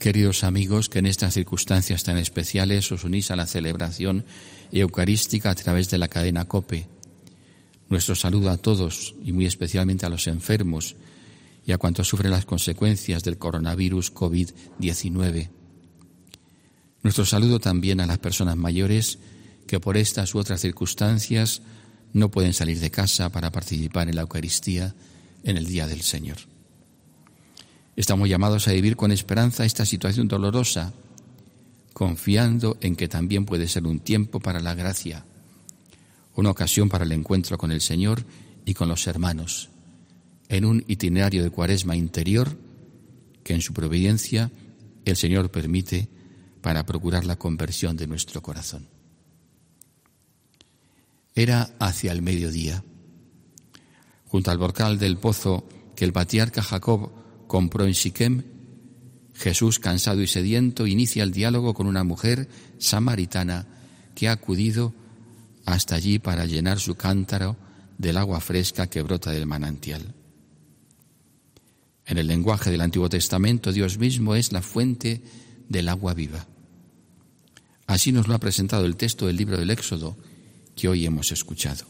Queridos amigos, que en estas circunstancias tan especiales os unís a la celebración eucarística a través de la cadena COPE. Nuestro saludo a todos y muy especialmente a los enfermos y a cuantos sufren las consecuencias del coronavirus COVID-19. Nuestro saludo también a las personas mayores que por estas u otras circunstancias no pueden salir de casa para participar en la Eucaristía en el Día del Señor. Estamos llamados a vivir con esperanza esta situación dolorosa, confiando en que también puede ser un tiempo para la gracia, una ocasión para el encuentro con el Señor y con los hermanos, en un itinerario de Cuaresma interior que en su providencia el Señor permite para procurar la conversión de nuestro corazón. Era hacia el mediodía. Junto al brocal del pozo que el patriarca Jacob compró en Siquem, Jesús, cansado y sediento, inicia el diálogo con una mujer samaritana que ha acudido hasta allí para llenar su cántaro del agua fresca que brota del manantial. En el lenguaje del Antiguo Testamento, Dios mismo es la fuente del agua viva. Así nos lo ha presentado el texto del libro del Éxodo que hoy hemos escuchado.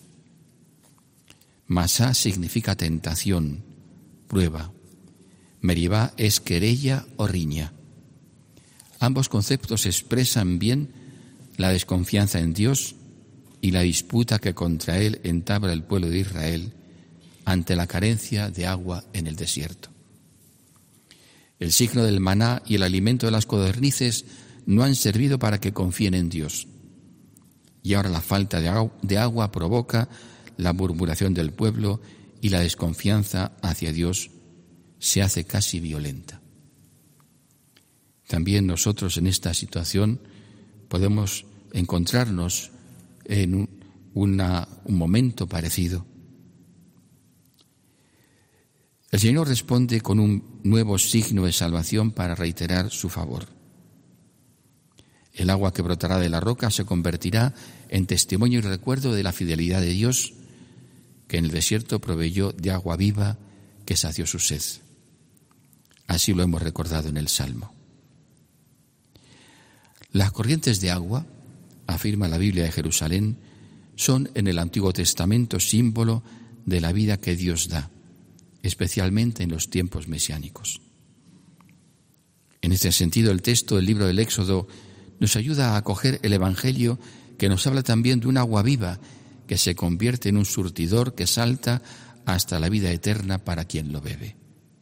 Masá significa tentación, prueba. Meribá es querella o riña. Ambos conceptos expresan bien la desconfianza en Dios y la disputa que contra Él entabla el pueblo de Israel ante la carencia de agua en el desierto. El signo del maná y el alimento de las codornices no han servido para que confíen en Dios. Y ahora la falta de agua provoca la murmuración del pueblo y la desconfianza hacia Dios se hace casi violenta. También nosotros en esta situación podemos encontrarnos en un momento parecido. El Señor responde con un nuevo signo de salvación para reiterar su favor. El agua que brotará de la roca se convertirá en testimonio y recuerdo de la fidelidad de Dios, que en el desierto proveyó de agua viva que sació su sed. Así lo hemos recordado en el Salmo. Las corrientes de agua, afirma la Biblia de Jerusalén, son en el Antiguo Testamento símbolo de la vida que Dios da, especialmente en los tiempos mesiánicos. En este sentido, el texto del libro del Éxodo nos ayuda a acoger el Evangelio que nos habla también de un agua viva que se convierte en un surtidor que salta hasta la vida eterna para quien lo bebe.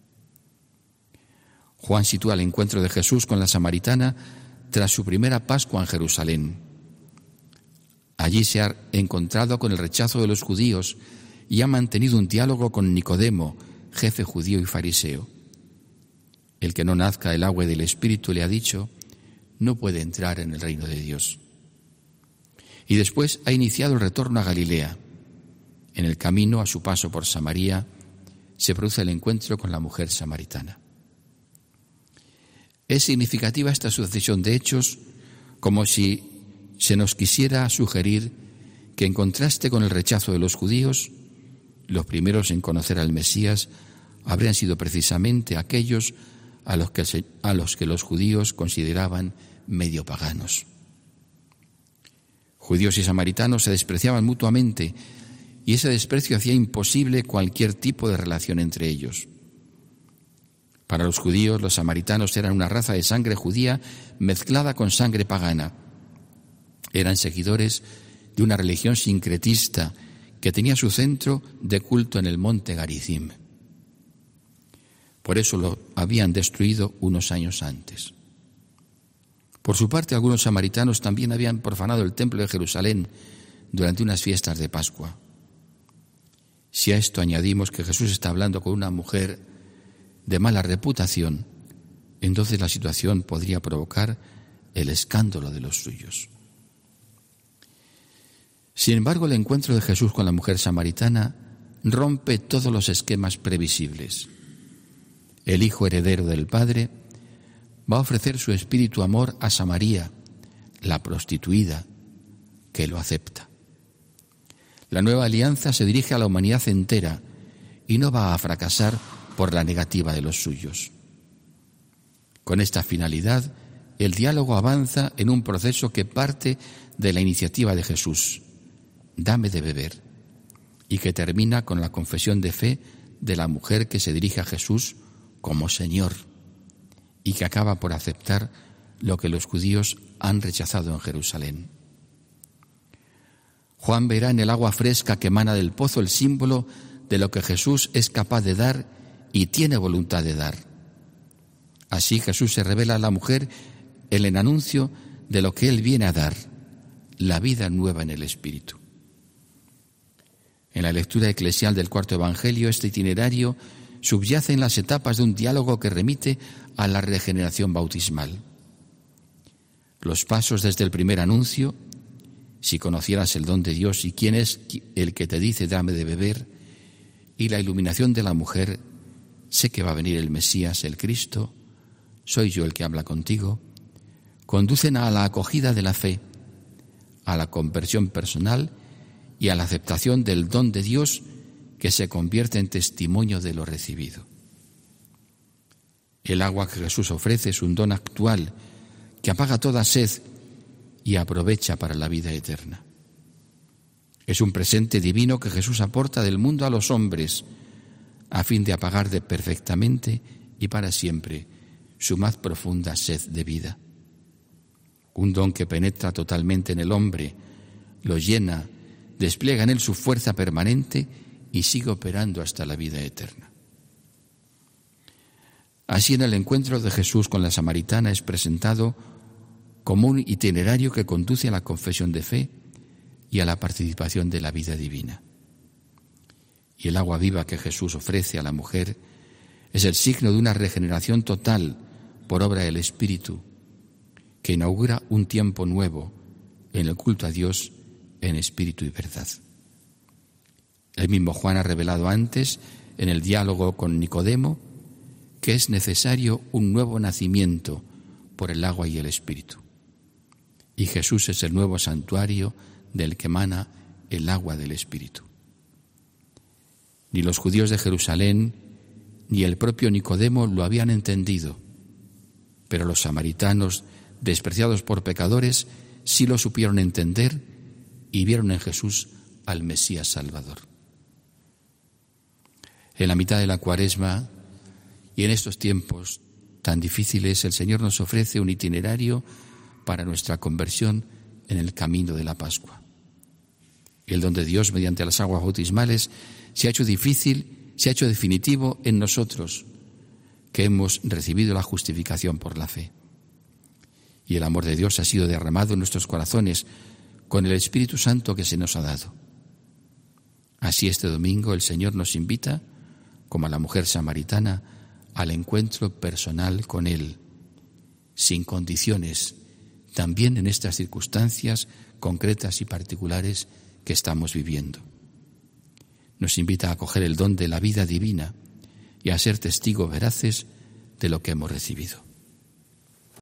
Juan sitúa el encuentro de Jesús con la samaritana tras su primera Pascua en Jerusalén. Allí se ha encontrado con el rechazo de los judíos y ha mantenido un diálogo con Nicodemo, jefe judío y fariseo. El que no nazca del agua y del Espíritu, le ha dicho, no puede entrar en el reino de Dios. Y después ha iniciado el retorno a Galilea. En el camino, a su paso por Samaria, se produce el encuentro con la mujer samaritana. Es significativa esta sucesión de hechos, como si se nos quisiera sugerir que, en contraste con el rechazo de los judíos, los primeros en conocer al Mesías habrían sido precisamente aquellos a los que los judíos consideraban medio paganos. Judíos y samaritanos se despreciaban mutuamente y ese desprecio hacía imposible cualquier tipo de relación entre ellos. Para los judíos, los samaritanos eran una raza de sangre judía mezclada con sangre pagana. Eran seguidores de una religión sincretista que tenía su centro de culto en el monte Garizim. Por eso lo habían destruido unos años antes. Por su parte, algunos samaritanos también habían profanado el templo de Jerusalén durante unas fiestas de Pascua. Si a esto añadimos que Jesús está hablando con una mujer de mala reputación, entonces la situación podría provocar el escándalo de los suyos. Sin embargo, el encuentro de Jesús con la mujer samaritana rompe todos los esquemas previsibles. El Hijo heredero del Padre va a ofrecer su espíritu amor a Samaria, la prostituida, que lo acepta. La nueva alianza se dirige a la humanidad entera y no va a fracasar por la negativa de los suyos. Con esta finalidad, el diálogo avanza en un proceso que parte de la iniciativa de Jesús, dame de beber, y que termina con la confesión de fe de la mujer que se dirige a Jesús como Señor y que acaba por aceptar lo que los judíos han rechazado en Jerusalén. Juan verá en el agua fresca que emana del pozo el símbolo de lo que Jesús es capaz de dar y tiene voluntad de dar. Así Jesús se revela a la mujer en el anuncio de lo que Él viene a dar, la vida nueva en el Espíritu. En la lectura eclesial del cuarto Evangelio, este itinerario subyace en las etapas de un diálogo que remite a la regeneración bautismal. Los pasos desde el primer anuncio, si conocieras el don de Dios y quién es el que te dice dame de beber, y la iluminación de la mujer, sé que va a venir el Mesías, el Cristo, soy yo el que habla contigo, conducen a la acogida de la fe, a la conversión personal y a la aceptación del don de Dios que se convierte en testimonio de lo recibido. El agua que Jesús ofrece es un don actual que apaga toda sed y aprovecha para la vida eterna. Es un presente divino que Jesús aporta del mundo a los hombres a fin de apagar perfectamente y para siempre su más profunda sed de vida. Un don que penetra totalmente en el hombre, lo llena, despliega en él su fuerza permanente y sigue operando hasta la vida eterna. Así, en el encuentro de Jesús con la samaritana es presentado como un itinerario que conduce a la confesión de fe y a la participación de la vida divina. Y el agua viva que Jesús ofrece a la mujer es el signo de una regeneración total por obra del Espíritu, que inaugura un tiempo nuevo en el culto a Dios en espíritu y verdad. El mismo Juan ha revelado antes, en el diálogo con Nicodemo, que es necesario un nuevo nacimiento por el agua y el Espíritu. Y Jesús es el nuevo santuario del que emana el agua del Espíritu. Ni los judíos de Jerusalén ni el propio Nicodemo lo habían entendido, pero los samaritanos, despreciados por pecadores, sí lo supieron entender y vieron en Jesús al Mesías Salvador. En la mitad de la Cuaresma y en estos tiempos tan difíciles, el Señor nos ofrece un itinerario para nuestra conversión en el camino de la Pascua. El don de Dios mediante las aguas bautismales se ha hecho difícil, se ha hecho definitivo en nosotros, que hemos recibido la justificación por la fe. Y el amor de Dios ha sido derramado en nuestros corazones con el Espíritu Santo que se nos ha dado. Así este domingo el Señor nos invita, como a la mujer samaritana, al encuentro personal con Él, sin condiciones, también en estas circunstancias concretas y particulares que estamos viviendo. Nos invita a acoger el don de la vida divina y a ser testigos veraces de lo que hemos recibido.